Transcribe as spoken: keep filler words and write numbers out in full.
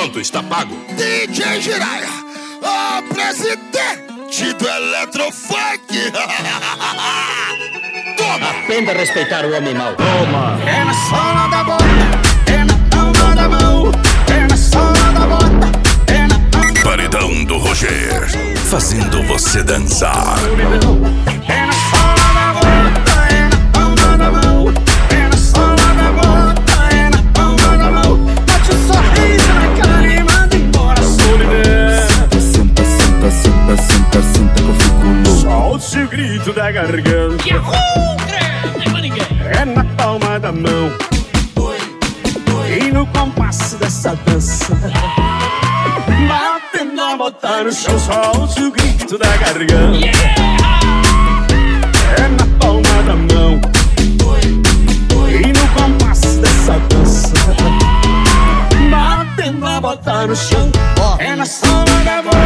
Pronto, está pago. D J Jiraya, o presidente do Eletrofunk. Toma! Aprenda a respeitar o homem mau. Toma! É na sola da bota, é na palma da mão, é na sola da bota, é na palma. Paredão do Roger, fazendo você dançar. É na sola da bota, é na palma da mão, é na sola da bota, é na palma da mão. Bate um sorriso na cara e manda embora a solidão. Senta, senta, senta, senta, senta que eu fico louco. Solte o grito da garganta. Yahoo! Grande, mas ninguém. É na palma da mão e no compasso dessa dança, batendo a botar no chão. Solte o grito da garganta. É na palma da mão e no compasso dessa dança, batendo a botar no chão. É na sola da bola.